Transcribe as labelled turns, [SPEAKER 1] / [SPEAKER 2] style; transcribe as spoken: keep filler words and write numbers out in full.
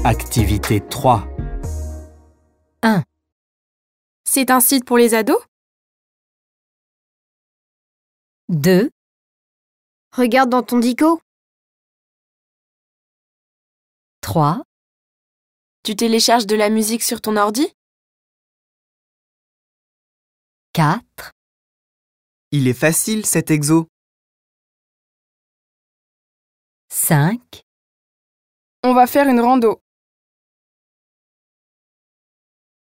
[SPEAKER 1] Activité trois.
[SPEAKER 2] un.
[SPEAKER 3] C'est un site pour les ados?
[SPEAKER 2] deux.
[SPEAKER 4] Regarde dans ton dico.
[SPEAKER 2] trois.
[SPEAKER 3] Tu télécharges de la musique sur ton ordi?
[SPEAKER 2] quatre.
[SPEAKER 5] Il est facile cet exo.
[SPEAKER 2] cinq.
[SPEAKER 6] On va faire une rando.